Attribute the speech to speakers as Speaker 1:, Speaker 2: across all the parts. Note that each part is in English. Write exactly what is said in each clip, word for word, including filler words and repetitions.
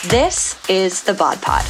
Speaker 1: This is the Bod Pod.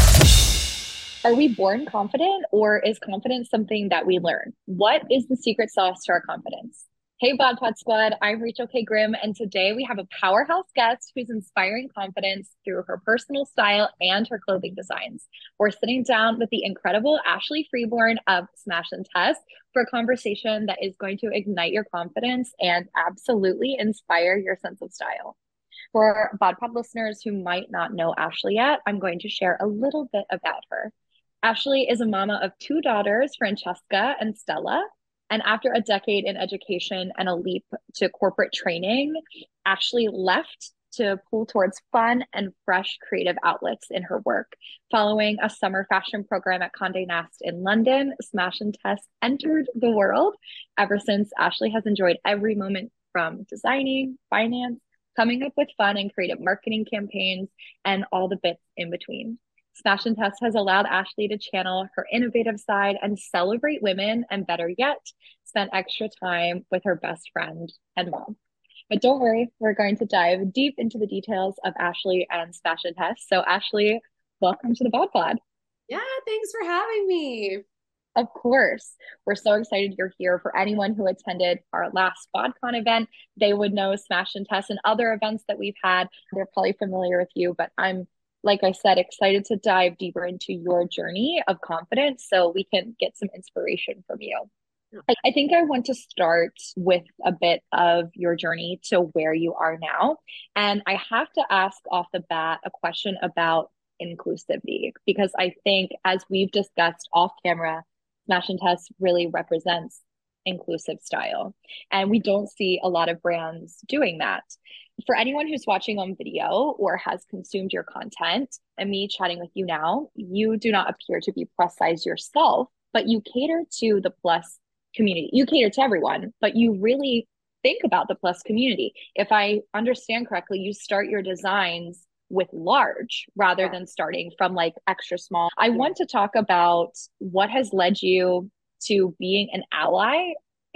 Speaker 2: Are we born confident or is confidence something that we learn? What is the secret sauce to our confidence? Hey, Bod Pod Squad, I'm Rachel K. Grimm, and today we have a powerhouse guest who's inspiring confidence through her personal style and her clothing designs. We're sitting down with the incredible Ashley Freeborn of Smash and Test for a conversation that is going to ignite your confidence and absolutely inspire your sense of style. For Bod Pod listeners who might not know Ashley yet, I'm going to share a little bit about her. Ashley is a mama of two daughters, Francesca and Stella. And after a decade in education and a leap to corporate training, Ashley left to pull towards fun and fresh creative outlets in her work. Following a summer fashion program at Condé Nast in London, Smash and Test entered the world. Ever since, Ashley has enjoyed every moment from designing, finance, coming up with fun and creative marketing campaigns, and all the bits in between. Smash and Test has allowed Ashley to channel her innovative side and celebrate women, and better yet, spend extra time with her best friend and mom. But don't worry, we're going to dive deep into the details of Ashley and Smash and Test. So Ashley, welcome to the Bod Pod.
Speaker 3: Yeah, thanks for having me.
Speaker 2: Of course. We're so excited you're here. For anyone who attended our last BodCon event, they would know Smash and Test and other events that we've had. They're probably familiar with you, but I'm, like I said, excited to dive deeper into your journey of confidence so we can get some inspiration from you. I, I think I want to start with a bit of your journey to where you are now. And I have to ask off the bat a question about inclusivity, because I think, as we've discussed off camera, Smash and Test really represents inclusive style. And we don't see a lot of brands doing that. For anyone who's watching on video or has consumed your content, and me chatting with you now, you do not appear to be plus size yourself, but you cater to the plus community. You cater to everyone, but you really think about the plus community. If I understand correctly, you start your designs with large rather than starting from like extra small. I want to talk about what has led you to being an ally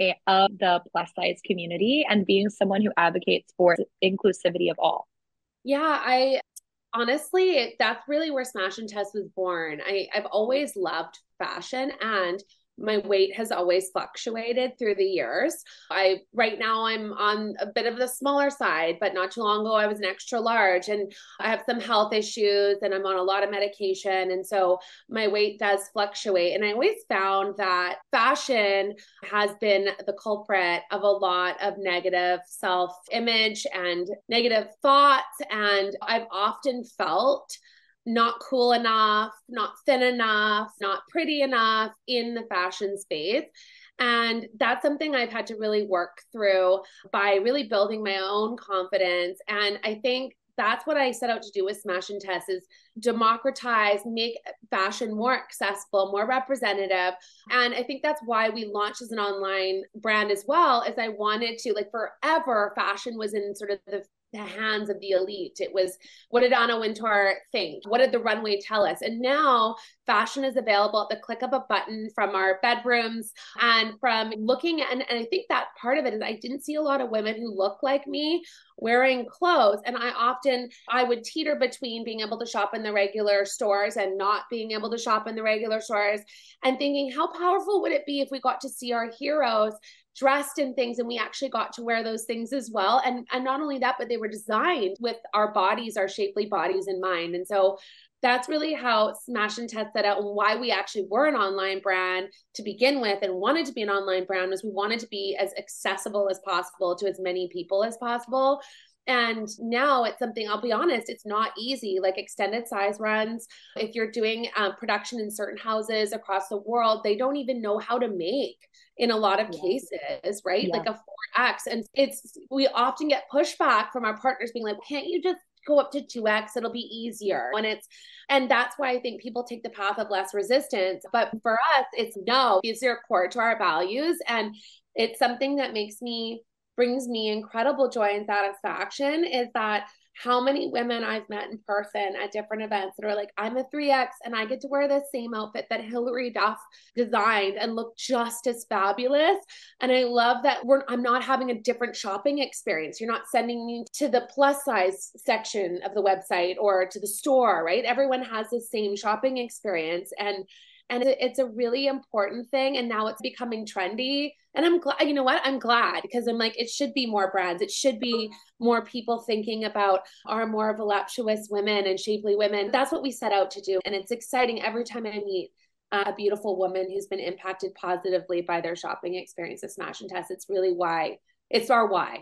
Speaker 2: of the plus size community and being someone who advocates for inclusivity of all.
Speaker 3: Yeah, I honestly, that's really where Smash and Test was born. I, I've always loved fashion, and my weight has always fluctuated through the years. I right now I'm on a bit of the smaller side, but not too long ago I was an extra large, and I have some health issues and I'm on a lot of medication. And so my weight does fluctuate. And I always found that fashion has been the culprit of a lot of negative self-image and negative thoughts. And I've often felt not cool enough, not thin enough, not pretty enough in the fashion space. And that's something I've had to really work through by really building my own confidence. And I think that's what I set out to do with Smash and Test, is democratize, make fashion more accessible, more representative. And I think that's why we launched as an online brand as well, as I wanted to, like, forever fashion was in sort of the the hands of the elite. It was, what did Anna Wintour think? What did the runway tell us? And now fashion is available at the click of a button from our bedrooms, and from looking at, and, and I think that part of it is I didn't see a lot of women who look like me wearing clothes. And I often, I would teeter between being able to shop in the regular stores and not being able to shop in the regular stores, and thinking, how powerful would it be if we got to see our heroes dressed in things and we actually got to wear those things as well. And, and not only that, but they were designed with our bodies, our shapely bodies in mind. And so that's really how Smash and Test set out, and why we actually were an online brand to begin with and wanted to be an online brand, was we wanted to be as accessible as possible to as many people as possible. And now it's something, I'll be honest, it's not easy. Like extended size runs, if you're doing uh, production in certain houses across the world, they don't even know how to make in a lot of yeah. cases, right? Yeah. Like a four X. And it's, we often get pushback from our partners being like, can't you just go up to two X? It'll be easier. And it's, and that's why I think people take the path of less resistance. But for us, it's no, these are core to our values. And it's something that makes me, brings me incredible joy and satisfaction, is that how many women I've met in person at different events that are like, I'm a three X and I get to wear the same outfit that Hilary Duff designed and look just as fabulous. And I love that we're, I'm not having a different shopping experience. You're not sending me to the plus size section of the website or to the store, right? Everyone has the same shopping experience. And And it's a really important thing. And now it's becoming trendy. And I'm glad, you know what? I'm glad because I'm like, it should be more brands. It should be more people thinking about our more voluptuous women and shapely women. That's what we set out to do. And it's exciting every time I meet a beautiful woman who's been impacted positively by their shopping experience at Smash and Test. It's really why. It's our why.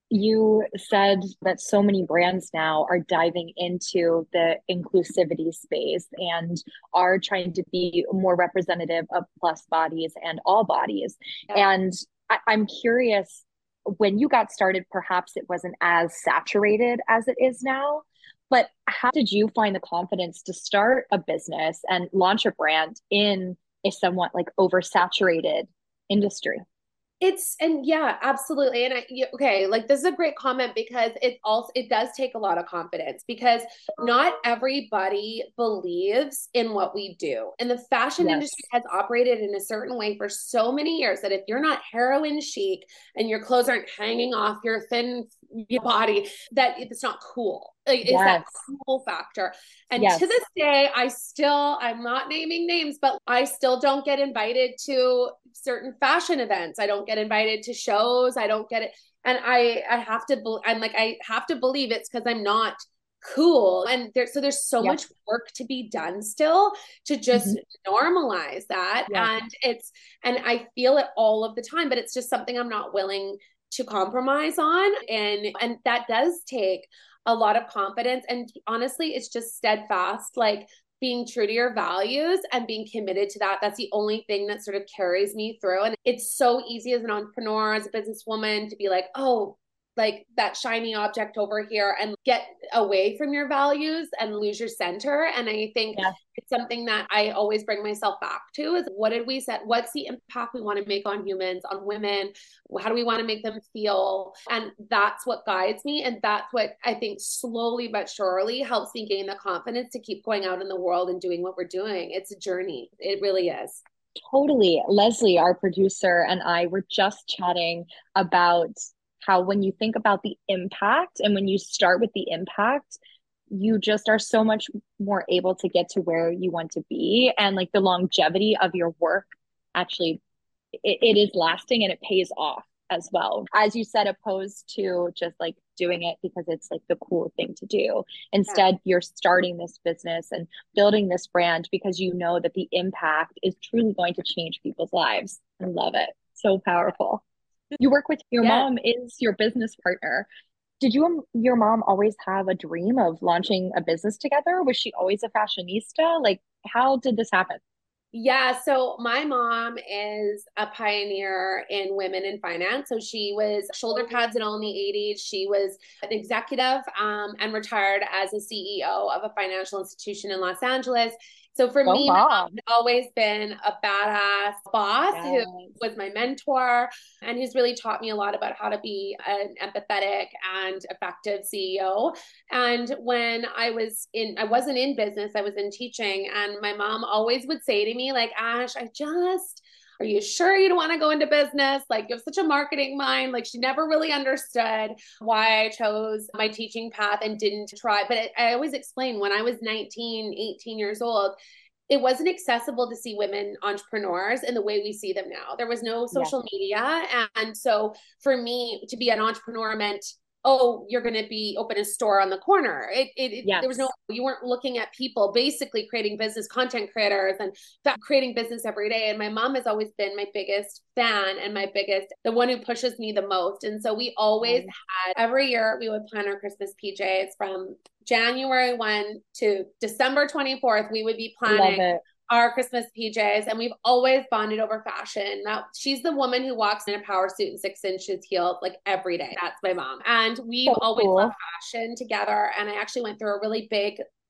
Speaker 2: You said that so many brands now are diving into the inclusivity space and are trying to be more representative of plus bodies and all bodies. Yeah. And I, I'm curious, when you got started, perhaps it wasn't as saturated as it is now, but how did you find the confidence to start a business and launch a brand in a somewhat like oversaturated industry?
Speaker 3: It's, and yeah, absolutely. And I, okay, like this is a great comment because it also, it does take a lot of confidence because not everybody believes in what we do. And the fashion yes. industry has operated in a certain way for so many years that if you're not heroin chic and your clothes aren't hanging off your thin body, that it's not cool. Like, yes. Is that cool factor? And yes. to this day, I still, I'm not naming names, but I still don't get invited to certain fashion events. I don't get invited to shows. I don't get it. And I, I have to, be, I'm like, I have to believe it's because I'm not cool. And there, so there's so yep. much work to be done still to just mm-hmm. normalize that. Yeah. And it's, and I feel it all of the time, but it's just something I'm not willing to compromise on. And, and that does take a lot of confidence. And honestly, it's just steadfast, like being true to your values and being committed to that. That's the only thing that sort of carries me through. And it's so easy as an entrepreneur, as a businesswoman to be like, oh, like that shiny object over here and get away from your values and lose your center. And I think yeah. it's something that I always bring myself back to is what did we set? What's the impact we want to make on humans, on women? How do we want to make them feel? And that's what guides me. And that's what I think slowly but surely helps me gain the confidence to keep going out in the world and doing what we're doing. It's a journey. It really is.
Speaker 2: Totally. Leslie, our producer, and I were just chatting about how when you think about the impact and when you start with the impact, you just are so much more able to get to where you want to be. And like the longevity of your work, actually, it, it is lasting and it pays off as well. As you said, opposed to just like doing it because it's like the cool thing to do. Instead, yeah. you're starting this business and building this brand because you know that the impact is truly going to change people's lives. I love it. So powerful. You work with your yeah. mom is your business partner. Did you and your mom always have a dream of launching a business together? Was she always a fashionista? Like, how did this happen?
Speaker 3: Yeah, so my mom is a pioneer in women in finance. So she was shoulder pads and all in the eighties. She was an executive um, and retired as a C E O of a financial institution in Los Angeles. So for oh, me, my mom has always been a badass boss yes. who was my mentor and who's really taught me a lot about how to be an empathetic and effective C E O. And when I was in, I wasn't in business, I was in teaching, and my mom always would say to me like, Ash, I just, are you sure you don't want to go into business? Like you have such a marketing mind. Like she never really understood why I chose my teaching path and didn't try. But it, I always explain when I was nineteen, eighteen years old, it wasn't accessible to see women entrepreneurs in the way we see them now. There was no social yeah. media. And so for me to be an entrepreneur meant, oh, you're going to be open a store on the corner. It, it, it yes. There was no, you weren't looking at people basically creating business, content creators and creating business every day. And my mom has always been my biggest fan and my biggest, the one who pushes me the most. And so we always mm. had, every year we would plan our Christmas P Js from January first to December twenty-fourth. We would be planning our Christmas P Js, and we've always bonded over fashion. Now, she's the woman who walks in a power suit and six inches heels like every day. That's my mom. And we've so always cool. loved fashion together. And I actually went through a really big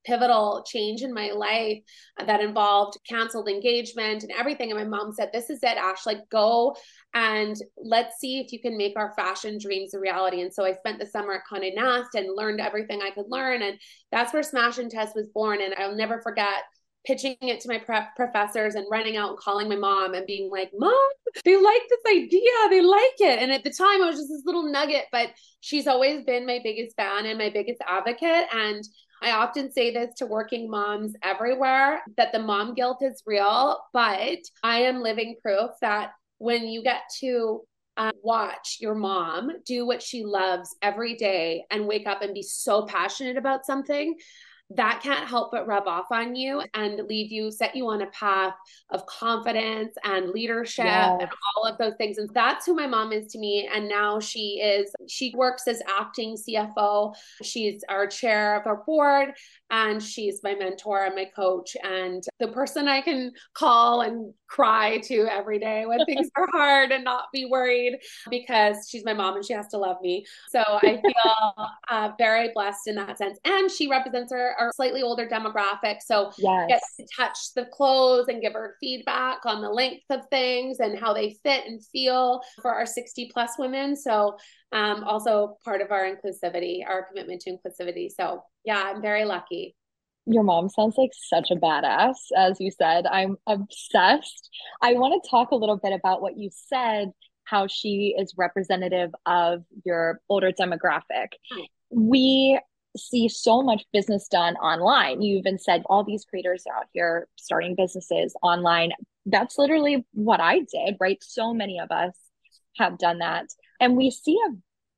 Speaker 3: pivotal change in my life that involved canceled engagement and everything. And my mom said, this is it, Ash, like go and let's see if you can make our fashion dreams a reality. And so I spent the summer at Condé Nast and learned everything I could learn. And that's where Smash and Test was born. And I'll never forget pitching it to my prep professors and running out and calling my mom and being like, Mom, they like this idea. They like it. And at the time, I was just this little nugget, but she's always been my biggest fan and my biggest advocate. And I often say this to working moms everywhere, that the mom guilt is real, but I am living proof that when you get to um, watch your mom do what she loves every day and wake up and be so passionate about something, that can't help but rub off on you and lead you, set you on a path of confidence and leadership yes. and all of those things. And that's who my mom is to me. And now she is, she works as acting C F O. She's our chair of our board, and she's my mentor and my coach and the person I can call and cry to every day when things are hard and not be worried, because she's my mom and she has to love me. So I feel uh, very blessed in that sense. And she represents our, our slightly older demographic. So
Speaker 2: yes.
Speaker 3: get to touch the clothes and give her feedback on the length of things and how they fit and feel for our sixty plus women. So um, also part of our inclusivity, our commitment to inclusivity. So yeah, I'm very lucky.
Speaker 2: Your mom sounds like such a badass. As you said, I'm obsessed. I want to talk a little bit about what you said, how she is representative of your older demographic.
Speaker 3: Hi.
Speaker 2: We see so much business done online. You even said all these creators out here starting businesses online. That's literally what I did, right? So many of us have done that. And we see a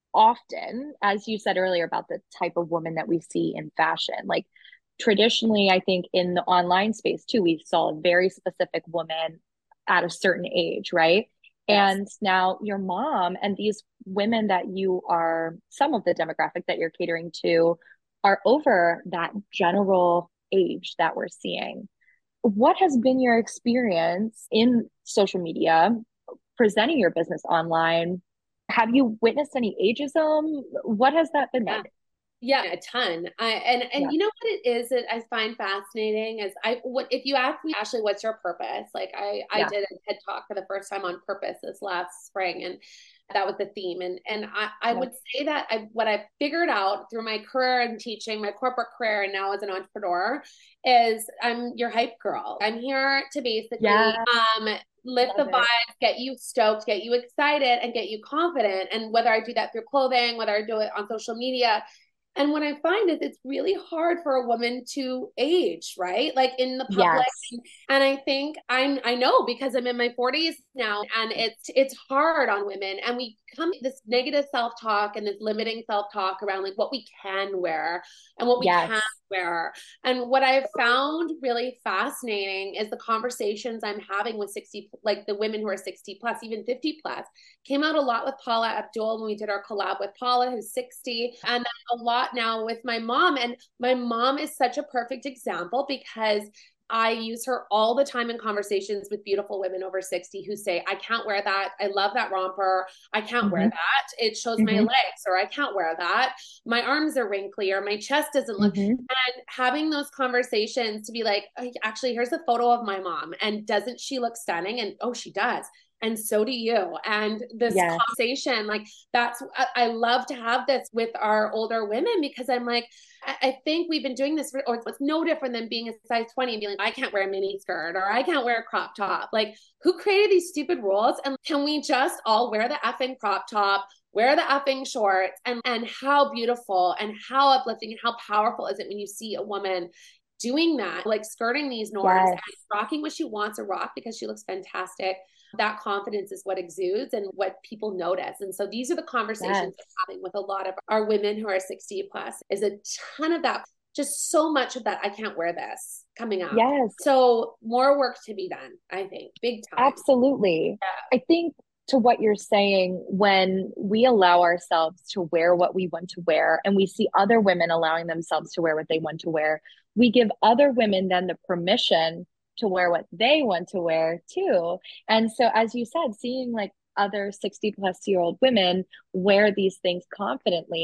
Speaker 2: often, as you said earlier, about the type of woman that we see in fashion. Like traditionally, I think in the online space too, we saw a very specific woman at a certain age, right? Yes. And now your mom and these women that you are, some of the demographic that you're catering to are over that general age that we're seeing. What has been your experience in social media, presenting your business online? Have you witnessed any ageism? What has that been like?
Speaker 3: Yeah, a ton. I, and and yeah. you know what it is that I find fascinating is I what if you ask me, Ashley, what's your purpose? Like I I yeah. did a TED talk for the first time on purpose this last spring, and that was the theme. And and I I yeah. would say that I what I've figured out through my career in teaching, my corporate career, and now as an entrepreneur, is I'm your hype girl. I'm here to basically yeah. um lift Love the vibe, it. Get you stoked, get you excited, and get you confident. And whether I do that through clothing, whether I do it on social media. And what I find is it's really hard for a woman to age, right? Like in the public. Yes. And I think I'm, I know because I'm in my forties now, and it's, it's hard on women. And we come this negative self-talk and this limiting self-talk around like what we can wear and what we yes. can't wear. And what I've found really fascinating is the conversations I'm having with sixty, like the women who are sixty plus, even fifty plus. Came out a lot with Paula Abdul when we did our collab with Paula, who's sixty, and then a lot now with my mom. And my mom is such a perfect example because I use her all the time in conversations with beautiful women over sixty who say, I can't wear that. I love that romper. I can't mm-hmm. wear that. It shows mm-hmm. my legs, or I can't wear that. My arms are wrinkly, or my chest doesn't look. Mm-hmm. And having those conversations to be like, actually, here's a photo of my mom. And doesn't she look stunning? And oh, she does. And so do you. And this yes. conversation, like that's, I, I love to have this with our older women because I'm like, I, I think we've been doing this, for, or it's no different than being a size twenty and being like, I can't wear a mini skirt or I can't wear a crop top. Like who created these stupid rules? And can we just all wear the effing crop top, wear the effing shorts, and, and how beautiful and how uplifting and how powerful is it when you see a woman doing that, like skirting these norms yes. and rocking what she wants to rock because she looks fantastic. That confidence is what exudes and what people notice. And so these are the conversations yes. I'm having with a lot of our women who are sixty plus is a ton of that, just so much of that. I can't wear this coming out.
Speaker 2: Yes.
Speaker 3: So more work to be done, I think, big time.
Speaker 2: Absolutely. Yeah. I think to what you're saying, when we allow ourselves to wear what we want to wear and we see other women allowing themselves to wear what they want to wear, we give other women then the permission to wear what they want to wear too. And so, as you said, seeing like other sixty plus year old women wear these things confidently,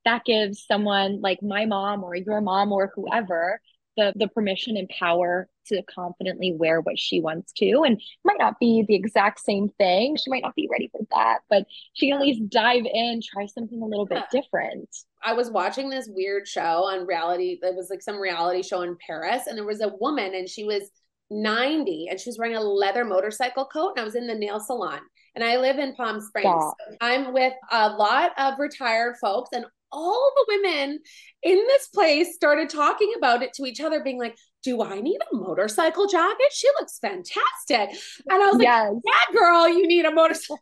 Speaker 2: that gives someone like my mom or your mom or whoever the the permission and power to confidently wear what she wants to. And it might not be the exact same thing. She might not be ready for that, but she can at least dive in, try something a little bit
Speaker 3: Yeah.
Speaker 2: different.
Speaker 3: I was watching this weird show on reality. It was like some reality show in Paris, and there was a woman, and she was ninety, and she was wearing a leather motorcycle coat. And I was in the nail salon, and I live in Palm Springs.
Speaker 2: Stop.
Speaker 3: I'm with a lot of retired folks, and all the women in this place started talking about it to each other, being like, do I need a motorcycle jacket? She looks fantastic. And I was like,
Speaker 2: Yes.
Speaker 3: yeah, girl, you need a motorcycle.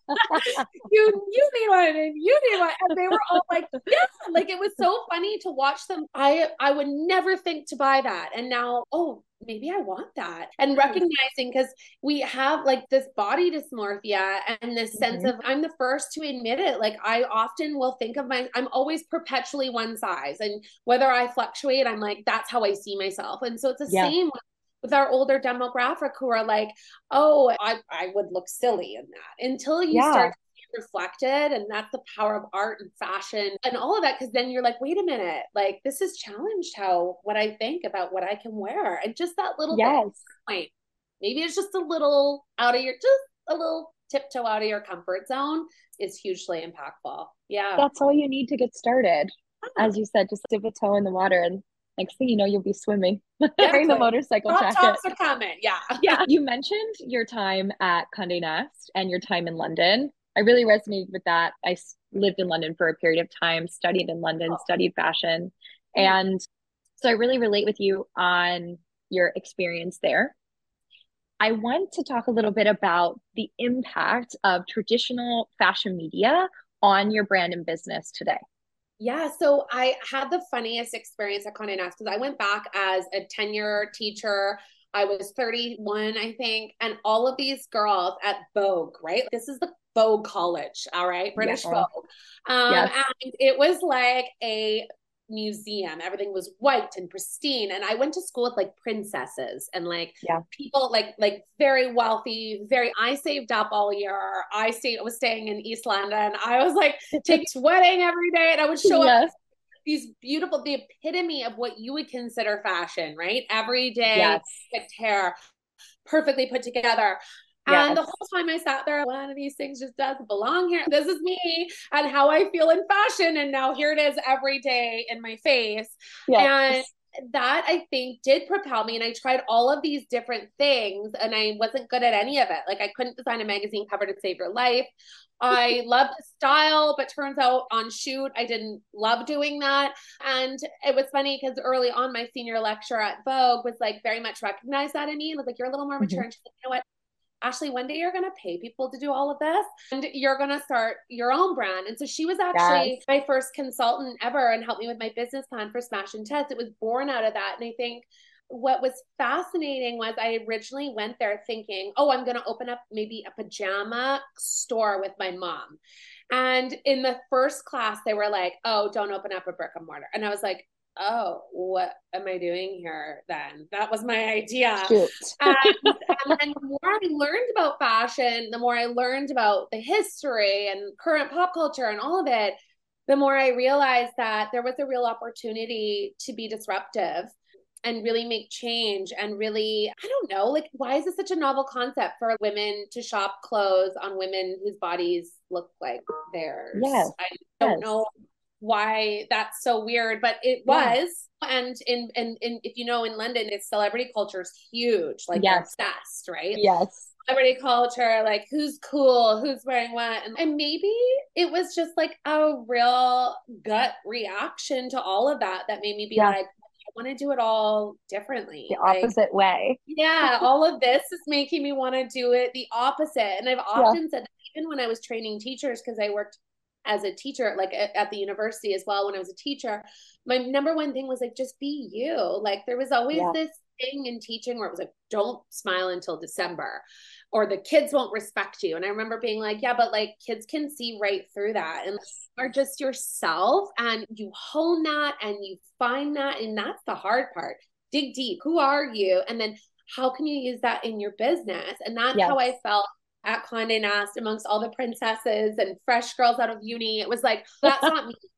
Speaker 3: you you need one, and you need one. And they were all like, yeah, like it was so funny to watch them. I I would never think to buy that. And now, oh, maybe I want that. And recognizing, because we have like this body dysmorphia and this sense
Speaker 2: Mhm.
Speaker 3: of, I'm the first to admit it. Like I often will think of my, I'm always perpetually one size. And whether I fluctuate, I'm like, that's how I see myself. And so it's the
Speaker 2: Yeah.
Speaker 3: same with, with our older demographic who are like, oh, I, I would look silly in that, until you
Speaker 2: Yeah.
Speaker 3: start to be reflected. And that's the power of art and fashion and all of that. Cause then you're like, wait a minute, like this has challenged how, what I think about what I can wear. And just that little
Speaker 2: Yes.
Speaker 3: bit, point. Maybe it's just a little out of your, just a little tiptoe out of your comfort zone is hugely impactful. Yeah.
Speaker 2: That's all you need to get started. As you said, just dip a toe in the water, and next thing you know, you'll be swimming wearing the
Speaker 3: Exactly.
Speaker 2: motorcycle
Speaker 3: Crop
Speaker 2: jacket.
Speaker 3: tops are coming. Yeah.
Speaker 2: Yeah. You mentioned your time at Condé Nast and your time in London. I really resonated with that. I s- lived in London for a period of time, studied in London,
Speaker 3: Oh.
Speaker 2: studied fashion.
Speaker 3: Mm.
Speaker 2: And so I really relate with you on your experience there. I want to talk a little bit about the impact of traditional fashion media on your brand and business today.
Speaker 3: Yeah, so I had the funniest experience at Condé Nast because I went back as a tenure teacher. I was thirty-one, I think, and all of these girls at Vogue, right? This is the Vogue College, all right, British
Speaker 2: Yeah.
Speaker 3: Vogue. Um,
Speaker 2: Yes.
Speaker 3: And it was like a museum. Everything was white and pristine. And I went to school with like princesses and like
Speaker 2: Yeah.
Speaker 3: people like like very wealthy, very I saved up all year. I stayed I was staying in East London. I was like taking sweating every day, and I would show up
Speaker 2: Yes.
Speaker 3: these beautiful, the epitome of what you would consider fashion, right? Every day,
Speaker 2: Yes.
Speaker 3: perfect hair, perfectly put together.
Speaker 2: Yes.
Speaker 3: And the whole time I sat there, one of these things just doesn't belong here. This is me and how I feel in fashion. And now here it is every day in my face.
Speaker 2: Yes.
Speaker 3: And that I think did propel me. And I tried all of these different things and I wasn't good at any of it. Like I couldn't design a magazine cover to save your life. I loved the style, but turns out on shoot, I didn't love doing that. And it was funny because early on, my senior lecturer at Vogue was like very much recognized that in me and was like, you're a little more mature.
Speaker 2: Mhm.
Speaker 3: And she's like, you know what? Ashley, one day you're going to pay people to do all of this and you're going to start your own brand. And so she was actually
Speaker 2: Yes.
Speaker 3: my first consultant ever and helped me with my business plan for Smash and Test. It was born out of that. And I think what was fascinating was I originally went there thinking, oh, I'm going to open up maybe a pajama store with my mom. And in the first class, they were like, oh, don't open up a brick and mortar. And I was like, oh, what am I doing here then? That was my idea.
Speaker 2: Shoot.
Speaker 3: and, and then the more I learned about fashion, the more I learned about the history and current pop culture and all of it, the more I realized that there was a real opportunity to be disruptive and really make change and really, I don't know, like, why is this such a novel concept for women to shop clothes on women whose bodies look like theirs?
Speaker 2: Yes.
Speaker 3: I don't
Speaker 2: Yes.
Speaker 3: know why that's so weird, but it
Speaker 2: Yeah.
Speaker 3: was. And in, in, in, if you know, in London, it's celebrity culture is huge, like
Speaker 2: Yes.
Speaker 3: they're obsessed, right?
Speaker 2: Yes.
Speaker 3: Celebrity culture, like who's cool, who's wearing what. And, and maybe it was just like a real gut reaction to all of that that made me be
Speaker 2: Yeah.
Speaker 3: like, I want to do it all differently.
Speaker 2: The
Speaker 3: Like,
Speaker 2: opposite way.
Speaker 3: yeah, all of this is making me want to do it the opposite. And I've often said that even when I was training teachers, because I worked as a teacher, like at, at the university as well, when I was a teacher, my number one thing was like, just be you. Like there was always
Speaker 2: Yeah.
Speaker 3: this thing in teaching where it was like, don't smile until December or the kids won't respect you. And I remember being like, yeah, but like kids can see right through that and are just yourself and you hone that and you find that. And that's the hard part. Dig deep. Who are you? And then how can you use that in your business? And that's
Speaker 2: Yes.
Speaker 3: how I felt at Condé Nast amongst all the princesses and fresh girls out of uni. It was like, that's not me.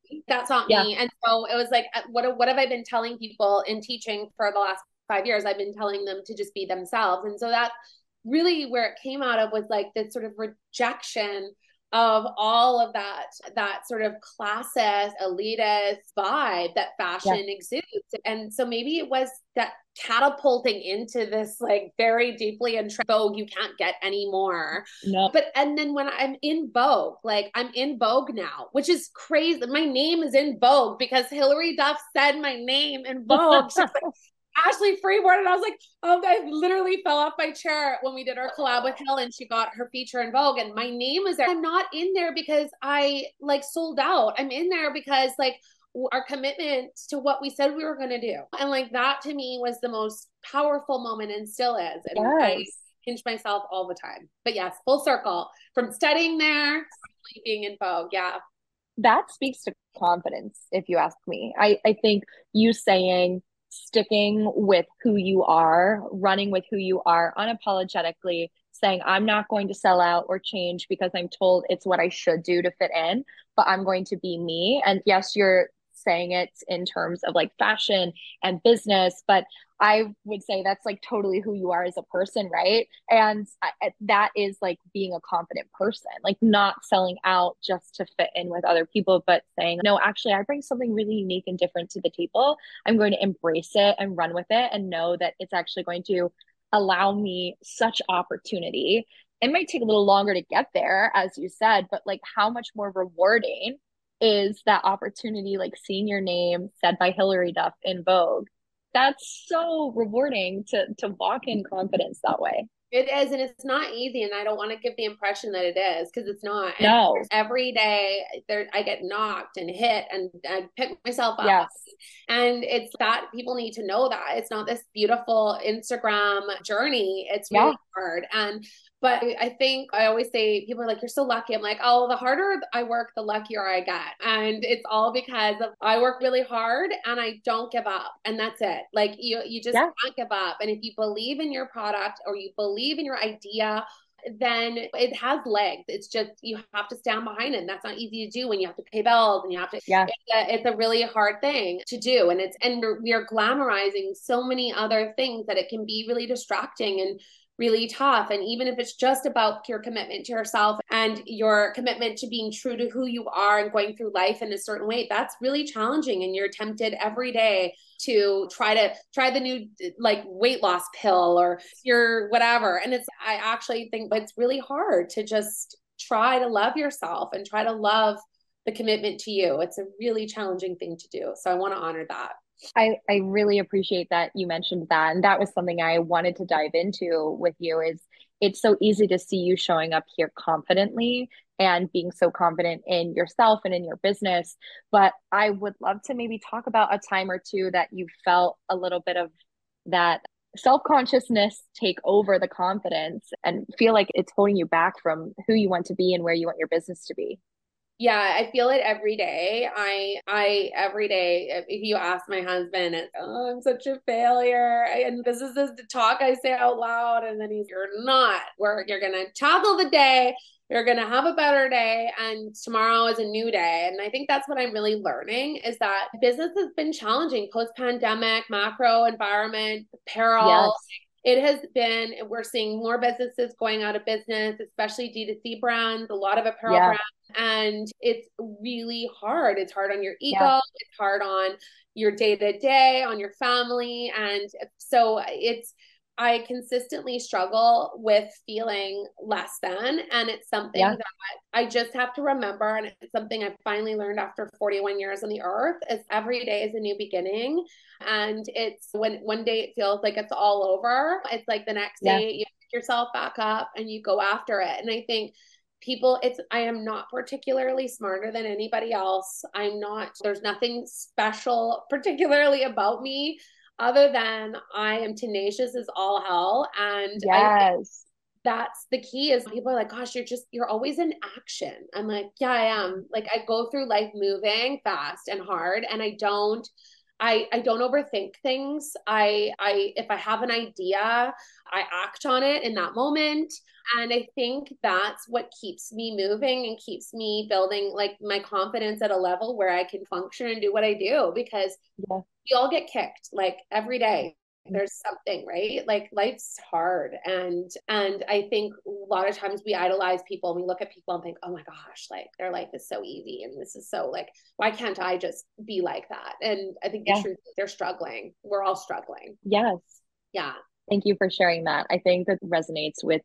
Speaker 3: That's not
Speaker 2: Yeah.
Speaker 3: me. And so it was like, uh, what, what have I been telling people in teaching for the last five years? I've been telling them to just be themselves. And so that really where it came out of was like this sort of rejection of all of that, that sort of classist, elitist vibe that fashion
Speaker 2: Yeah.
Speaker 3: exudes. And so maybe it was that catapulting into this like very deeply in Vogue you can't get anymore.
Speaker 2: No.
Speaker 3: But and then when I'm in Vogue, like I'm in Vogue now, which is crazy. My name is in Vogue because Hilary Duff said my name in Vogue. She's like, Ashley Freeborn. And I was like, oh, I literally fell off my chair when we did our collab with Hill and she got her feature in Vogue and my name is there. I'm not in there because I like sold out. I'm in there because like our commitment to what we said we were going to do. And like that to me was the most powerful moment and still is. And yes. I pinch myself all the time. But yes, full circle from studying there to being in Vogue. Yeah.
Speaker 2: That speaks to confidence, if you ask me. I, I think you saying, sticking with who you are, running with who you are unapologetically, saying, I'm not going to sell out or change because I'm told it's what I should do to fit in, but I'm going to be me. And yes, you're saying it in terms of like fashion and business, but I would say that's like totally who you are as a person, right? And I, that is like being a confident person, like not selling out just to fit in with other people, but saying, no, actually, I bring something really unique and different to the table. I'm going to embrace it and run with it and know that it's actually going to allow me such opportunity. It might take a little longer to get there, as you said, but like how much more rewarding is that opportunity, like seeing your name said by Hilary Duff in Vogue. That's so rewarding to to walk in confidence that way.
Speaker 3: It is, and it's not easy, and I don't want to give the impression that it is because it's not. And
Speaker 2: no,
Speaker 3: every day there I get knocked and hit, and I pick myself up.
Speaker 2: Yes.
Speaker 3: And it's that people need to know that it's not this beautiful Instagram journey. It's really yeah. hard, and but I think I always say people are like, you're so lucky. I'm like, oh, the harder I work, the luckier I get. And it's all because of I work really hard and I don't give up. And that's it. Like you, you just yeah. can't give up. And if you believe in your product or you believe in your idea, then it has legs. It's just, you have to stand behind it. And that's not easy to do when you have to pay bills and you have to,
Speaker 2: yeah.
Speaker 3: it's a, it's a really hard thing to do. And it's, and we are glamorizing so many other things that it can be really distracting and really tough. And even if it's just about your commitment to yourself and your commitment to being true to who you are and going through life in a certain way, that's really challenging. And you're tempted every day to try to try the new like weight loss pill or your whatever. And it's, I actually think it's really hard to just try to love yourself and try to love the commitment to you. It's a really challenging thing to do. So I want to honor that.
Speaker 2: I, I really appreciate that you mentioned that. And that was something I wanted to dive into with you is it's so easy to see you showing up here confidently and being so confident in yourself and in your business. But I would love to maybe talk about a time or two that you felt a little bit of that self-consciousness take over the confidence and feel like it's holding you back from who you want to be and where you want your business to be.
Speaker 3: Yeah, I feel it every day. I, I, every day, if you ask my husband, it's, oh, I'm such a failure. And this is the talk I say out loud. And then he's, you're not, where you're going to tackle the day. You're going to have a better day. And tomorrow is a new day. And I think that's what I'm really learning is that business has been challenging post-pandemic, macro environment, apparel. Yes. It has been, we're seeing more businesses going out of business, especially D two C brands, a lot of apparel yeah. brands. And it's really hard. It's hard on your ego. Yeah. It's hard on your day to day, on your family. And so it's, I consistently struggle with feeling less than. And it's something yeah. that I just have to remember. And it's something I've finally learned after forty-one years on the earth is every day is a new beginning. And it's when one day it feels like it's all over. It's like the next yeah. day you pick yourself back up and you go after it. And I think people, it's, I am not particularly smarter than anybody else. I'm not, there's nothing special particularly about me. Other than I am tenacious as all hell. And
Speaker 2: yes.
Speaker 3: I think that's the key is people are like, gosh, you're just, you're always in action. I'm like, yeah, I am. Like I go through life moving fast and hard and I don't, I, I don't overthink things. I, I, if I have an idea, I act on it in that moment. And I think that's what keeps me moving and keeps me building like my confidence at a level where I can function and do what I do, because
Speaker 2: Yeah.
Speaker 3: we all get kicked like every day. There's something, right? Like life's hard. And and I think a lot of times we idolize people and we look at people and think, oh my gosh, like their life is so easy. And this is so like, why can't I just be like that? And I think the
Speaker 2: Yeah.
Speaker 3: truth is they're struggling. We're all struggling.
Speaker 2: Yes.
Speaker 3: Yeah.
Speaker 2: Thank you for sharing that. I think that resonates with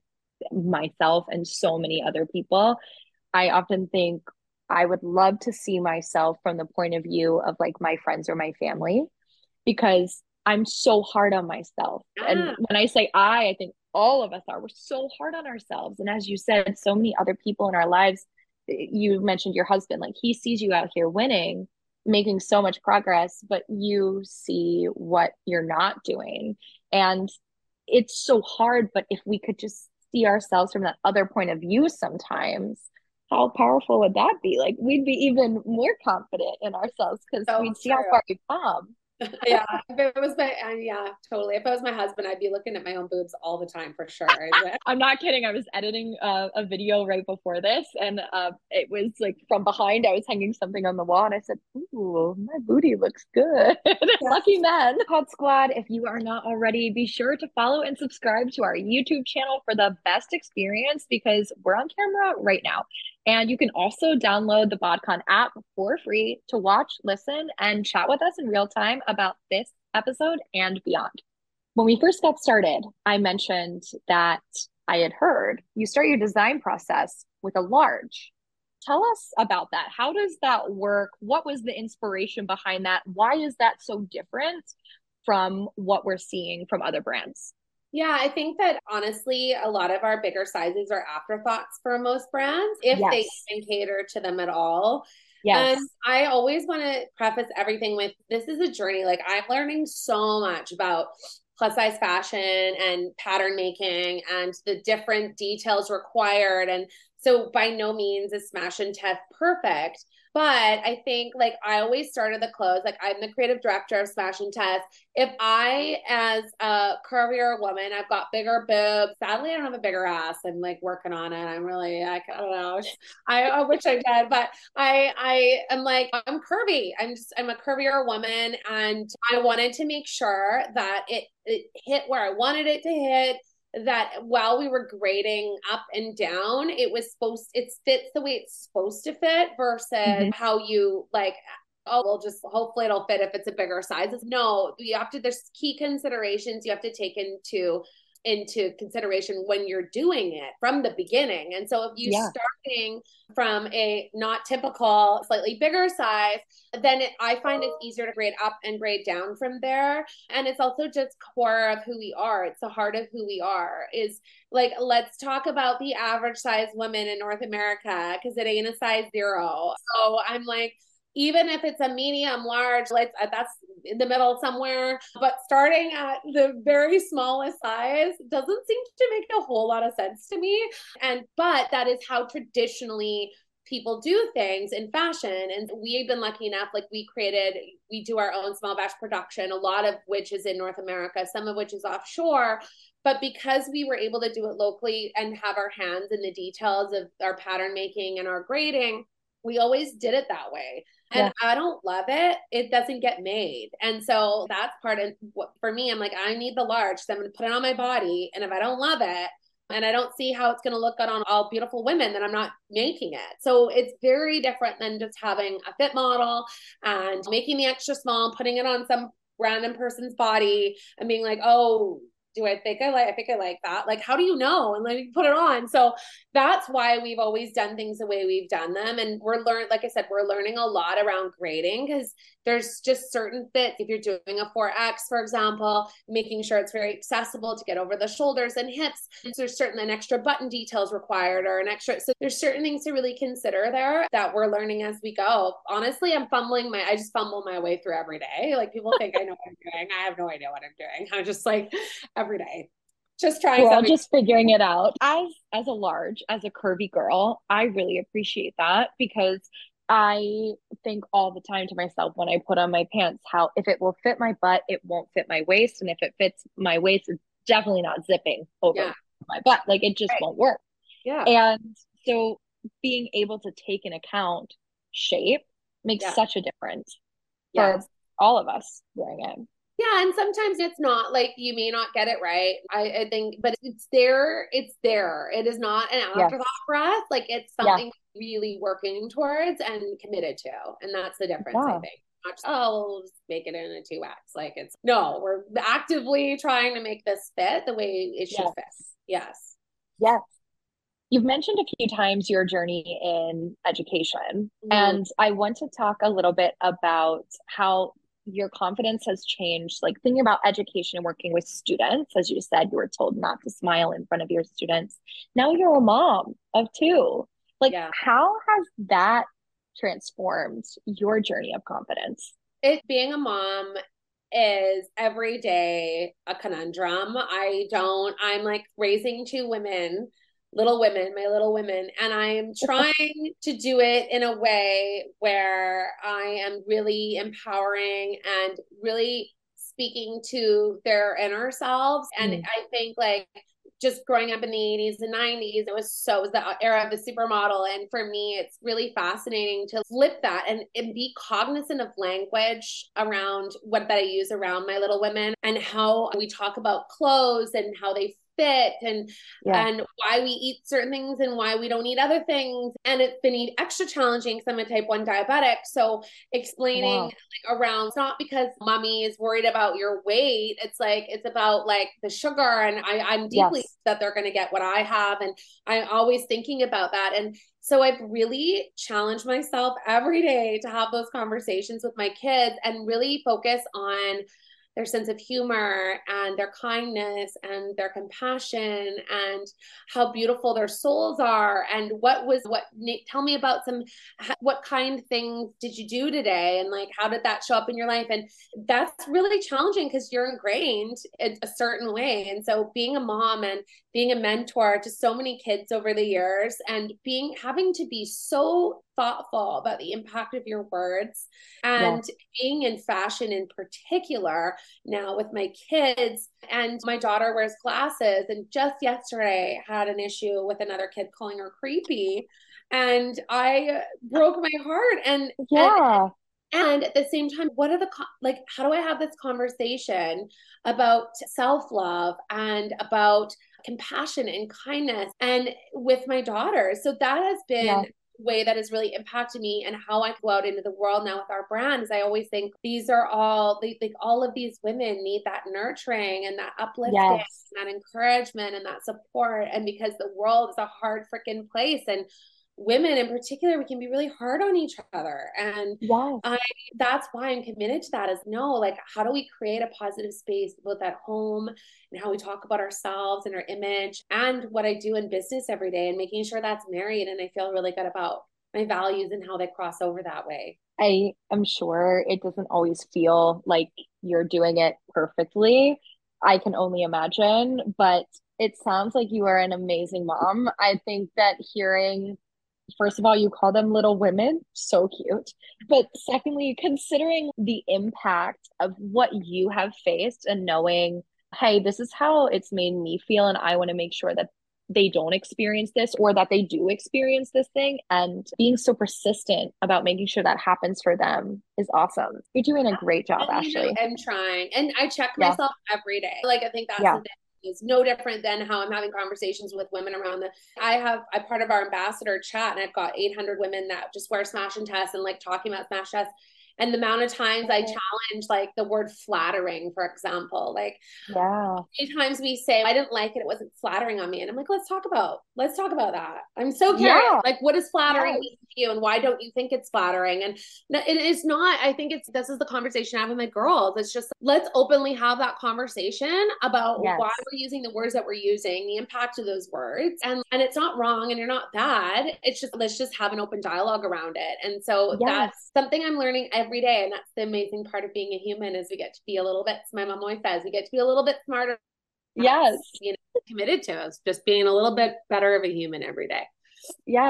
Speaker 2: myself and so many other people. I often think I would love to see myself from the point of view of like my friends or my family, because I'm so hard on myself. And
Speaker 3: Yeah.
Speaker 2: when I say I, I think all of us are. We're so hard on ourselves. And as you said, so many other people in our lives, you mentioned your husband, like he sees you out here winning, making so much progress, but you see what you're not doing. And it's so hard, but if we could just see ourselves from that other point of view sometimes, how powerful would that be? Like we'd be even more confident in ourselves because
Speaker 3: So
Speaker 2: we'd see how
Speaker 3: true.
Speaker 2: far we've come.
Speaker 3: Yeah, if it was my, uh, yeah, totally. If it was my husband, I'd be looking at my own boobs all the time for sure.
Speaker 2: I'm not kidding. I was editing uh, a video right before this, and uh, it was like from behind. I was hanging something on the wall, and I said, "Ooh, my booty looks good."
Speaker 3: Yeah.
Speaker 2: Lucky man. Pod Squad, if you are not already, be sure to follow and subscribe to our YouTube channel for the best experience, because we're on camera right now. And you can also download the BodCon app for free to watch, listen, and chat with us in real time about this episode and beyond. When we first got started, I mentioned that I had heard you start your design process with a large. Tell us about that. How does that work? What was the inspiration behind that? Why is that so different from what we're seeing from other brands?
Speaker 3: Yeah, I think that honestly, a lot of our bigger sizes are afterthoughts for most brands, if they
Speaker 2: Yes.
Speaker 3: even cater to them at all.
Speaker 2: Yes.
Speaker 3: And I always want to preface everything with this is a journey. Like I'm learning so much about plus size fashion and pattern making and the different details required. And so by no means is Smash and Tef perfect. But I think like I always start at the clothes. Like I'm the creative director of Smash and Tef. If I, as a curvier woman, I've got bigger boobs. Sadly, I don't have a bigger ass. I'm like working on it. I'm really, I, I don't know. I, I wish I did, but I, I am like, I'm curvy. I'm just, I'm a curvier woman, and I wanted to make sure that it, it hit where I wanted it to hit. That while we were grading up and down, it was supposed, it fits the way it's supposed to fit versus mm-hmm. how you like, oh, well, just hopefully it'll fit if it's a bigger size. No, you have to, there's key considerations you have to take into into consideration when you're doing it from the beginning. And so if you're yeah. starting from a not typical, slightly bigger size, then it, I find it's easier to grade up and grade down from there. And it's also just core of who we are. It's the heart of who we are is like, let's talk about the average size woman in North America, because it ain't a size zero. So I'm like, even if it's a medium, large, like that's in the middle somewhere, but starting at the very smallest size doesn't seem to make a whole lot of sense to me. And, but that is how traditionally people do things in fashion. And we've been lucky enough, like we created, we do our own small batch production, a lot of which is in North America, some of which is offshore. But because we were able to do it locally and have our hands in the details of our pattern making and our grading, we always did it that way. And yeah. I don't love it. It doesn't get made. And so that's part of what, for me, I'm like, I need the large. So I'm going to put it on my body. And if I don't love it and I don't see how it's going to look good on all beautiful women, then I'm not making it. So it's very different than just having a fit model and making the extra small, putting it on some random person's body and being like, oh, do I think I like, I think I like that. Like, how do you know? And like put it on. So that's why we've always done things the way we've done them. And we're learning, like I said, we're learning a lot around grading because there's just certain fits. If you're doing a four X, for example, making sure it's very accessible to get over the shoulders and hips. So there's certain an extra button details required or an extra. So there's certain things to really consider there that we're learning as we go. Honestly, I'm fumbling my, I just fumble my way through every day. Like people think I know what I'm doing. I have no idea what I'm doing. I'm just like every day. Just trying.
Speaker 2: We're all just figuring it out. As as a large, as a curvy girl, I really appreciate that because I think all the time to myself when I put on my pants, how if it will fit my butt, it won't fit my waist. And if it fits my waist, it's definitely not zipping over
Speaker 3: Yeah.
Speaker 2: my butt. Like it just
Speaker 3: Right.
Speaker 2: won't work.
Speaker 3: Yeah.
Speaker 2: And so being able to take in account shape makes
Speaker 3: Yeah.
Speaker 2: such a difference for
Speaker 3: Yes.
Speaker 2: all of us wearing it.
Speaker 3: Yeah, and sometimes it's not like you may not get it right. I, I think, but it's there. It's there. It is not an
Speaker 2: Yes.
Speaker 3: afterthought for us. Like it's
Speaker 2: Yeah.
Speaker 3: something really working towards and committed to, and that's the difference. I
Speaker 2: Yeah.
Speaker 3: think. Not just, oh, we'll just make it in a two X. Like it's no, we're actively trying to make this fit the way it should
Speaker 2: Yes.
Speaker 3: fit. Yes.
Speaker 2: Yes. You've mentioned a few times your journey in education,
Speaker 3: Mhm.
Speaker 2: and I want to talk a little bit about how your confidence has changed, like thinking about education and working with students. As you said, you were told not to smile in front of your students. Now you're a mom of two. Like,
Speaker 3: Yeah.
Speaker 2: how has that transformed your journey of confidence?
Speaker 3: It being a mom is every day a conundrum. I don't, I'm like raising two women, little women, my little women, and I'm trying to do it in a way where I am really empowering and really speaking to their inner selves. And
Speaker 2: Mm.
Speaker 3: I think like just growing up in the eighties and nineties, it was so, it was the era of the supermodel. And for me, it's really fascinating to flip that and, and be cognizant of language around what that I use around my little women and how we talk about clothes and how they fit and
Speaker 2: Yeah.
Speaker 3: and why we eat certain things and why we don't eat other things. And it's been extra challenging because I'm a type one diabetic. So explaining
Speaker 2: Wow.
Speaker 3: like around, it's not because mommy is worried about your weight. It's like, it's about like the sugar. And I, I'm deeply
Speaker 2: Yes.
Speaker 3: that they're going to get what I have. And I'm always thinking about that. And so I've really challenged myself every day to have those conversations with my kids and really focus on their sense of humor and their kindness and their compassion and how beautiful their souls are and what was what tell me about some what kind things did you do today and like how did that show up in your life. And that's really challenging because you're ingrained in a certain way. And so being a mom and being a mentor to so many kids over the years and being having to be so thoughtful about the impact of your words and
Speaker 2: Yeah.
Speaker 3: being in fashion in particular now with my kids. And my daughter wears glasses and just yesterday had an issue with another kid calling her creepy and I broke my heart. And
Speaker 2: Yeah.
Speaker 3: and and at the same time, what are the, like, how do I have this conversation about self-love and about compassion and kindness and with my daughter? So that has been
Speaker 2: Yeah.
Speaker 3: way that has really impacted me and how I go out into the world now with our brand is I always think these are all they think all of these women need that nurturing and that uplifting
Speaker 2: Yes.
Speaker 3: and that encouragement and that support. And because the world is a hard freaking place and women in particular, we can be really hard on each other. And
Speaker 2: Yes.
Speaker 3: I that's why I'm committed to that is no, like how do we create a positive space both at home and how we talk about ourselves and our image and what I do in business every day and making sure that's married and I feel really good about my values and how they cross over that way.
Speaker 2: I am sure it doesn't always feel like you're doing it perfectly. I can only imagine, but it sounds like you are an amazing mom. I think that hearing, first of all, you call them little women, so cute. But secondly, considering the impact of what you have faced and knowing, hey, this is how it's made me feel, and I want to make sure that they don't experience this or that they do experience this thing, and being so persistent about making sure that happens for them is awesome. You're doing a great job,
Speaker 3: And, you know,
Speaker 2: Ashley.
Speaker 3: I'm trying. And I check
Speaker 2: Yeah.
Speaker 3: myself every day. Like I think that's
Speaker 2: Yeah.
Speaker 3: the thing. Is no different than how I'm having conversations with women around the I have I'm part of our ambassador chat and I've got eight hundred women that just wear smash and test and like talking about smash test. And the amount of times I challenge like the word flattering, for example, like
Speaker 2: Yeah.
Speaker 3: many times we say I didn't like it, it wasn't flattering on me. And I'm like, let's talk about let's talk about that. I'm so curious.
Speaker 2: Yeah.
Speaker 3: Like what is flattering
Speaker 2: Yes.
Speaker 3: mean to you and why don't you think it's flattering? And it is not, I think it's this is the conversation I have with my girls. It's just let's openly have that conversation about
Speaker 2: Yes.
Speaker 3: why we're using the words that we're using, the impact of those words. And and it's not wrong and you're not bad. It's just let's just have an open dialogue around it. And so
Speaker 2: Yes.
Speaker 3: that's something I'm learning every day. And that's the amazing part of being a human is we get to be a little bit, my mom always says, we get to be a little bit smarter.
Speaker 2: Yes.
Speaker 3: You know, committed to us, just being a little bit better of a human every day.
Speaker 2: Yes.
Speaker 3: Yeah.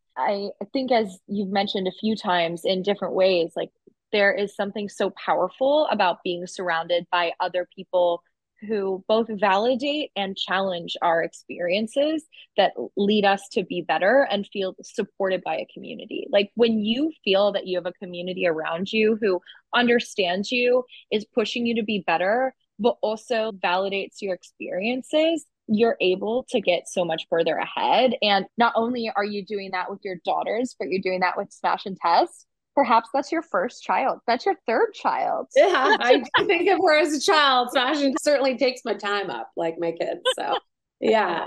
Speaker 2: I think, as you've mentioned a few times in different ways, like there is something so powerful about being surrounded by other people who both validate and challenge our experiences that lead us to be better and feel supported by a community. Like when you feel that you have a community around you who understands you, is pushing you to be better, but also validates your experiences, you're able to get so much further ahead. And not only are you doing that with your daughters, but you're doing that with Smash and Test. Perhaps that's your first child. That's your third child.
Speaker 3: Yeah, I do think of her as a child. Fashion certainly takes my time up, like my kids. So, yeah.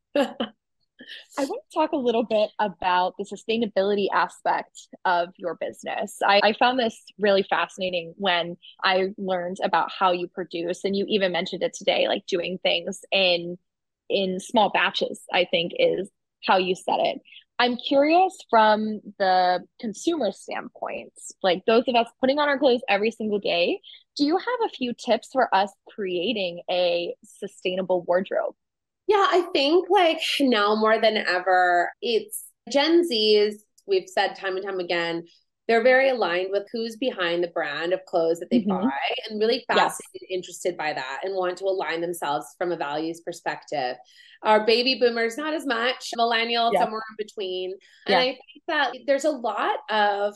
Speaker 2: I want to talk a little bit about the sustainability aspect of your business. I, I found this really fascinating when I learned about how you produce, and you even mentioned it today, like doing things in in small batches, I think is how you said it. I'm curious from the consumer standpoint, like those of us putting on our clothes every single day, do you have a few tips for us creating a sustainable wardrobe?
Speaker 3: Yeah, I think like now more than ever, it's Gen Zs, we've said time and time again, they're very aligned with who's behind the brand of clothes that they
Speaker 2: Mm-hmm.
Speaker 3: buy and really
Speaker 2: Yes.
Speaker 3: fascinated, interested by that and want to align themselves from a values perspective. Our baby boomers, not as much, millennials,
Speaker 2: Yeah.
Speaker 3: somewhere in between. And
Speaker 2: Yeah.
Speaker 3: I think that there's a lot of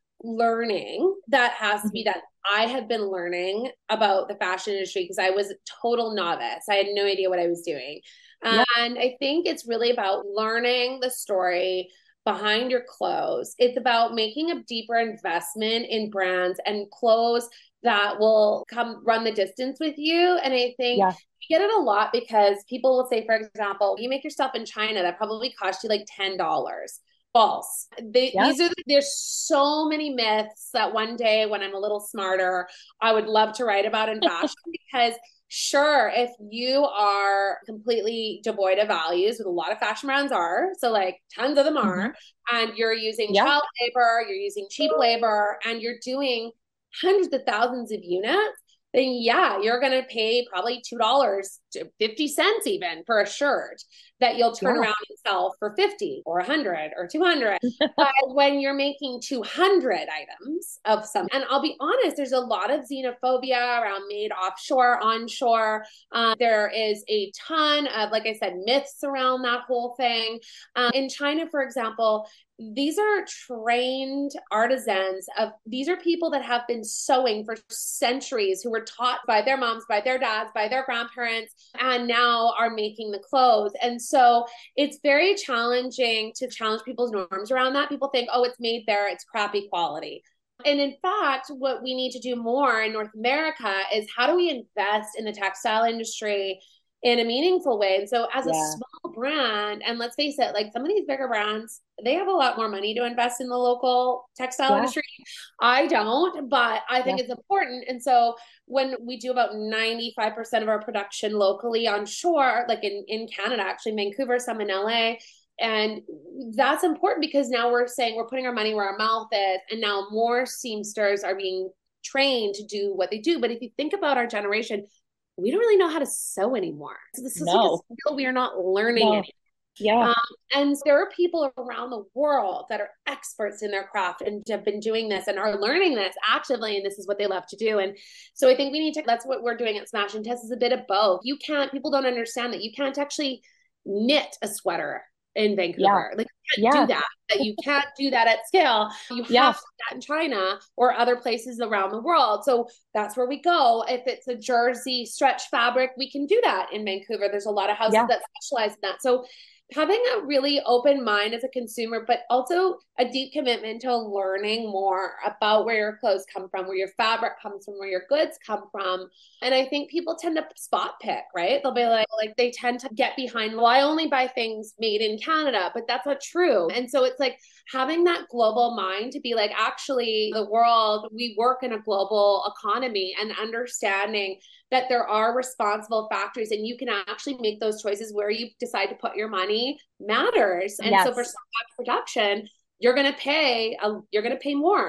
Speaker 3: learning that has to be
Speaker 2: Mm-hmm.
Speaker 3: done. I have been learning about the fashion industry because I was a total novice. I had no idea what I was doing.
Speaker 2: Yeah.
Speaker 3: And I think it's really about learning the story behind your clothes. It's about making a deeper investment in brands and clothes that will come run the distance with you. And I think
Speaker 2: Yeah.
Speaker 3: you get it a lot because people will say, for example, you make your stuff in China, that probably cost you like ten dollars. False. They,
Speaker 2: Yeah.
Speaker 3: These are, there's so many myths that one day when I'm a little smarter, I would love to write about in fashion because sure, if you are completely devoid of values, with a lot of fashion brands are, so like tons of them are, mm-hmm. and you're using
Speaker 2: Yeah.
Speaker 3: child labor, you're using cheap labor, and you're doing hundreds of thousands of units, then yeah, you're going to pay probably two dollars to fifty cents even for a shirt that you'll turn yeah. around and sell for fifty or a hundred or two hundred. But when you're making two hundred items of some, and I'll be honest, there's a lot of xenophobia around made offshore, onshore. Um, there is a ton of, like I said, myths around that whole thing. Um, in China, for example, these are trained artisans of these are people that have been sewing for centuries, who were taught by their moms, by their dads, by their grandparents, and now are making the clothes. And so it's very challenging to challenge people's norms around that. People think, oh, it's made there, it's crappy quality. And in fact, what we need to do more in North America is how do we invest in the textile industry in a meaningful way? And so as yeah. a small brand, and let's face it, like some of these bigger brands, they have a lot more money to invest in the local textile yeah. industry. I don't, but I think yeah. it's important. And so when we do about ninety-five percent of our production locally on shore, like in, in Canada, actually Vancouver, some in L A, and that's important because now we're saying we're putting our money where our mouth is. And now more seamsters are being trained to do what they do. But if you think about our generation, we don't really know how to sew anymore. So this is no. like a skill we are not learning no. anymore.
Speaker 2: Yeah.
Speaker 3: Um, and there are people around the world that are experts in their craft and have been doing this and are learning this actively. And this is what they love to do. And so I think we need to, that's what we're doing at Smash and Test, is a bit of both. You can't, people don't understand that you can't actually knit a sweater in Vancouver. Yeah. Like you can't yeah. do that, that you can't do that at scale. You yeah. have to do that in China or other places around the world. So that's where we go. If it's a jersey stretch fabric, we can do that in Vancouver. There's a lot of houses yeah. that specialize in that. So having a really open mind as a consumer, but also a deep commitment to learning more about where your clothes come from, where your fabric comes from, where your goods come from. And I think people tend to spot pick, right? They'll be like, like they tend to get behind, well, I only buy things made in Canada, but that's not true. And so it's like having that global mind to be like, actually the world, we work in a global economy, and understanding that there are responsible factories and you can actually make those choices where you decide to put your money matters. And yes. so for some production, you're going to pay, a, you're going to pay more.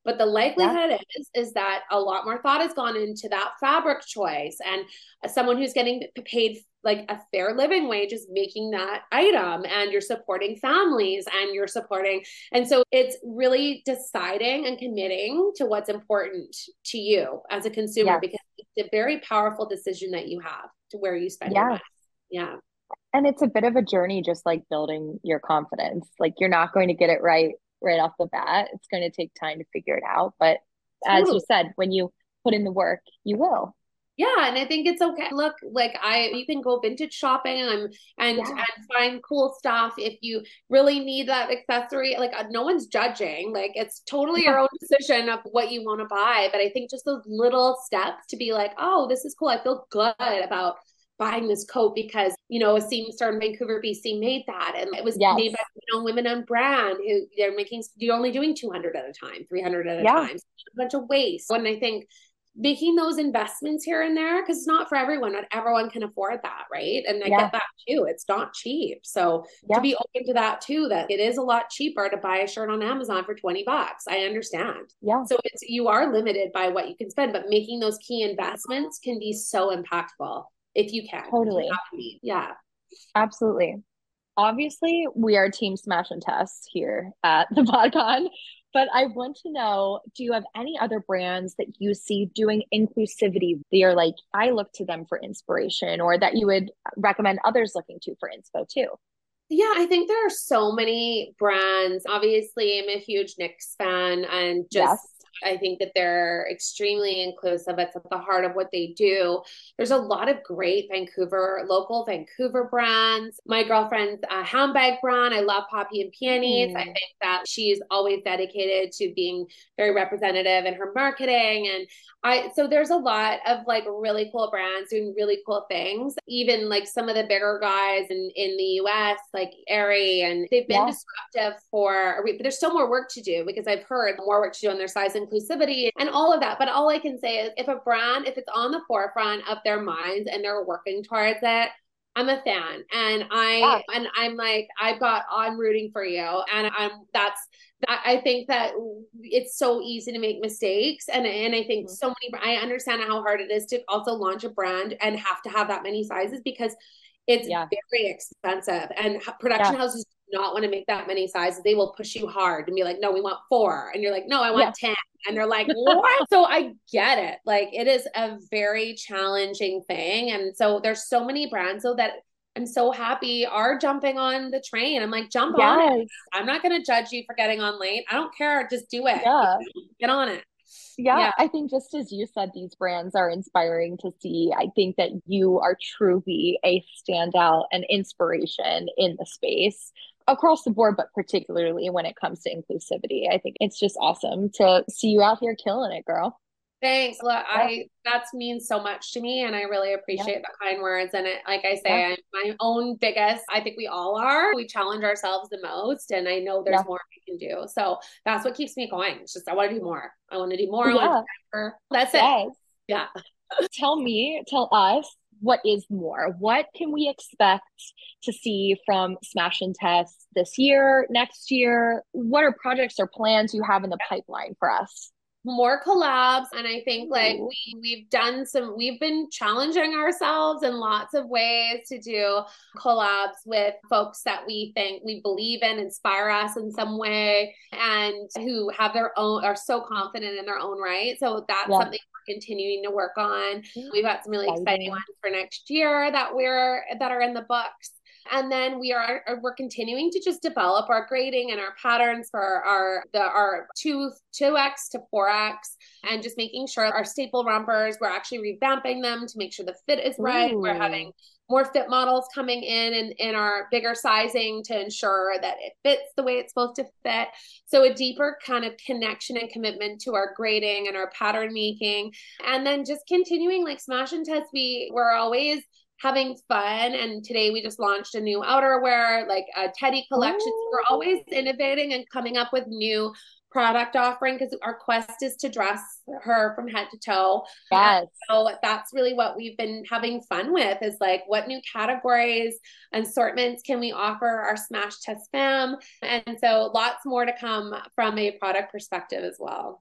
Speaker 3: But the
Speaker 2: Yeah.
Speaker 3: likelihood is, is that a lot more thought has gone into that fabric choice, and someone who's getting paid like a fair living wage is making that item, and you're supporting families and you're supporting. And so it's really deciding and committing to what's important to you as a consumer,
Speaker 2: Yes.
Speaker 3: because it's a very powerful decision that you have to where you spend your
Speaker 2: Yes.
Speaker 3: money. Yeah.
Speaker 2: And it's a bit of a journey, just like building your confidence. Like you're not going to get it right right off the bat. It's going to take time to figure it out. But as you
Speaker 3: Totally.
Speaker 2: said, when you put in the work, you will.
Speaker 3: Yeah, and I think it's okay. Look, like I, you can go vintage shopping and and
Speaker 2: Yeah.
Speaker 3: and find cool stuff if you really need that accessory. Like uh, no one's judging. Like it's totally
Speaker 2: Yeah.
Speaker 3: your own decision of what you want to buy. But I think just those little steps to be like, oh, this is cool. I feel good about buying this coat because you know a seamster in Vancouver, B C made that, and it was made by
Speaker 2: Yes.
Speaker 3: you know women on brand who they're making. You're only doing two hundred at a time, three hundred at a
Speaker 2: Yeah.
Speaker 3: time. So a bunch of waste. And I think making those investments here and there, because it's not for everyone. Not everyone can afford that, right? And I
Speaker 2: Yeah.
Speaker 3: get that too. It's not cheap. So to
Speaker 2: Yeah.
Speaker 3: be open to that too, that it is a lot cheaper to buy a shirt on Amazon for twenty bucks. I understand.
Speaker 2: Yeah.
Speaker 3: So it's you are limited by what you can spend, but making those key investments can be so impactful if you can. If you
Speaker 2: Totally.
Speaker 3: have to be. Yeah.
Speaker 2: Absolutely. Obviously, we are team smash and test here at the PodCon, but I want to know, do you have any other brands that you see doing inclusivity that you're like, I look to them for inspiration, or that you would recommend others looking to for inspo too?
Speaker 3: Yeah, I think there are so many brands. Obviously, I'm a huge Knix fan, and just
Speaker 2: Yes.
Speaker 3: I think that they're extremely inclusive. It's at the heart of what they do. There's a lot of great Vancouver, local Vancouver brands. My girlfriend's a handbag brand. I love Poppy and Peonies. I
Speaker 2: Ooh.
Speaker 3: think that she's always dedicated to being very representative in her marketing. And I, so there's a lot of like really cool brands doing really cool things. Even like some of the bigger guys in, in the U S, like Aerie, and they've been
Speaker 2: Yeah.
Speaker 3: disruptive for, but there's still more work to do because I've heard more work to do on their size inclusivity and all of that. But all I can say is if a brand, if it's on the forefront of their minds and they're working towards it, I'm a fan. And
Speaker 2: Yeah.
Speaker 3: I, and I'm like, I've got, I'm rooting for you. And I'm, that's, I think that it's so easy to make mistakes. And, and I think
Speaker 2: Mhm.
Speaker 3: so many, I understand how hard it is to also launch a brand and have to have that many sizes because it's
Speaker 2: Yeah.
Speaker 3: very expensive. And production
Speaker 2: Yeah.
Speaker 3: houses do not want to make that many sizes. They will push you hard and be like, no, we want four. And you're like, no, I want
Speaker 2: Yeah.
Speaker 3: ten. And they're like, what? So I get it. Like it is a very challenging thing. And so there's so many brands so that I'm so happy are jumping on the train. I'm like, jump on it.
Speaker 2: Yes.
Speaker 3: I'm not going to judge you for getting on late. I don't care. Just do it. You
Speaker 2: Yeah.
Speaker 3: know? Get on it.
Speaker 2: Yeah,
Speaker 3: Yeah.
Speaker 2: I think just as you said, these brands are inspiring to see. I think that you are truly a standout and inspiration in the space across the board, but particularly when it comes to inclusivity. I think it's just awesome to see you out here killing it, girl.
Speaker 3: Thanks. Look,
Speaker 2: Yeah,
Speaker 3: I that means so much to me, and I really
Speaker 2: yeah,
Speaker 3: appreciate the kind words. And it, like I
Speaker 2: yeah,
Speaker 3: say, I'm my own biggest. I think we all are. We challenge ourselves the most, and I know there's
Speaker 2: yeah,
Speaker 3: more we can do. So that's what keeps me going. It's just I want to do more. I want to do more. I want to
Speaker 2: yeah,
Speaker 3: do better. That's it.
Speaker 2: yes.
Speaker 3: Yeah.
Speaker 2: Tell me, tell us, what is more? What can we expect to see from Smash and Test this year, next year? What are projects or plans you have in the pipeline for us?
Speaker 3: More collabs, and I think like
Speaker 2: Ooh.
Speaker 3: we we've done some we've been challenging ourselves in lots of ways to do collabs with folks that we think we believe in, inspire us in some way, and who have their own are so confident in their own right. So that's
Speaker 2: Yeah.
Speaker 3: something we're continuing to work on.
Speaker 2: Ooh,
Speaker 3: We've got some really exciting
Speaker 2: exciting.
Speaker 3: ones for next year that we're that are in the books. And then we are we're continuing to just develop our grading and our patterns for our the our two two X to four X, and just making sure our staple rompers, we're actually revamping them to make sure the fit is right. We're having
Speaker 2: Ooh.
Speaker 3: more fit models coming in and in our bigger sizing to ensure that it fits the way it's supposed to fit. So a deeper kind of connection and commitment to our grading and our pattern making. And then just continuing like Smash and Test, we we're always having fun. And today we just launched a new outerwear, like a Teddy collection. So we're
Speaker 2: Oh,
Speaker 3: always innovating and coming up with new product offering because our quest is to dress her from head to toe. And
Speaker 2: yes.
Speaker 3: so that's really what we've been having fun with is like what new categories and assortments can we offer our Smash Test fam. And so lots more to come from a product perspective as well.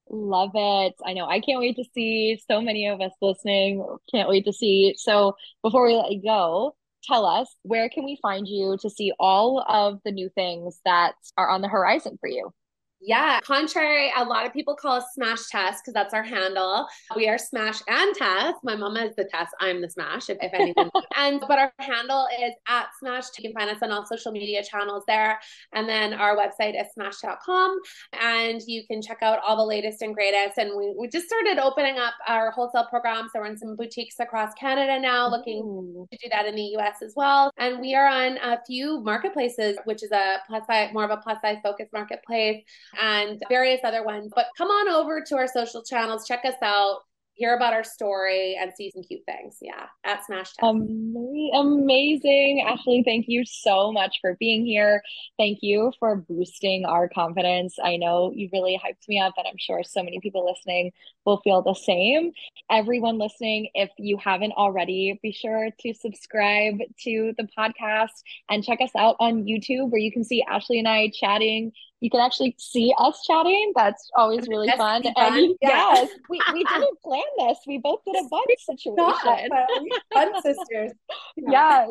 Speaker 2: Love it. I know. I can't wait to see so many of us listening. Can't wait to see. So before we let you go, tell us, where can we find you to see all of the new things that are on the horizon for you?
Speaker 3: Yeah, contrary, a lot of people call us Smash Test because that's our handle. We are Smash and Test. My mama is the Test. I'm the Smash, if, if anything. and but our handle is at Smash. You can find us on all social media channels there. And then our website is smash dot com. And you can check out all the latest and greatest. And we, we just started opening up our wholesale program. So we're in some boutiques across Canada now, looking Ooh. to do that in the U S as well. And we are on a few marketplaces, which is a plus size, more of a plus size focused marketplace, and various other ones. But come on over to our social channels, check us out, hear about our story, and see some cute things. Yeah, at Smash Test.
Speaker 2: Um, amazing. Ashley, thank you so much for being here. Thank you for boosting our confidence. I know you really hyped me up, and I'm sure so many people listening will feel the same. Everyone listening, if you haven't already, be sure to subscribe to the podcast and check us out on YouTube, where you can see Ashley and I chatting. You can actually see us chatting. That's always really
Speaker 3: That's
Speaker 2: fun.
Speaker 3: fun.
Speaker 2: And you,
Speaker 3: Yeah.
Speaker 2: yes, we, we didn't plan this. We both did a bun situation.
Speaker 3: Fun sisters.
Speaker 2: Yeah. Yes.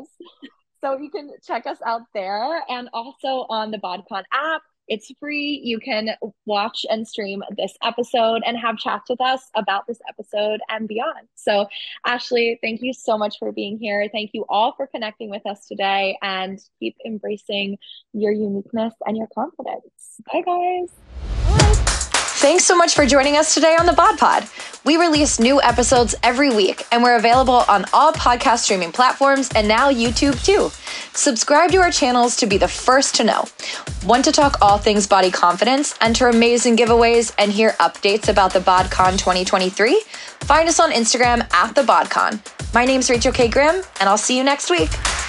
Speaker 2: So you can check us out there, and also on the BodCon app. It's free. You can watch and stream this episode and have chats with us about this episode and beyond. So, Ashley, thank you so much for being here. Thank you all for connecting with us today, and keep embracing your uniqueness and your confidence. Bye, guys. Bye.
Speaker 1: Thanks so much for joining us today on the Bod Pod. We release new episodes every week, and we're available on all podcast streaming platforms and now YouTube too. Subscribe to our channels to be the first to know. Want to talk all things body confidence, enter amazing giveaways, and hear updates about the BodCon twenty twenty-three? Find us on Instagram at the BodCon. My name's Rachel K. Grimm, and I'll see you next week.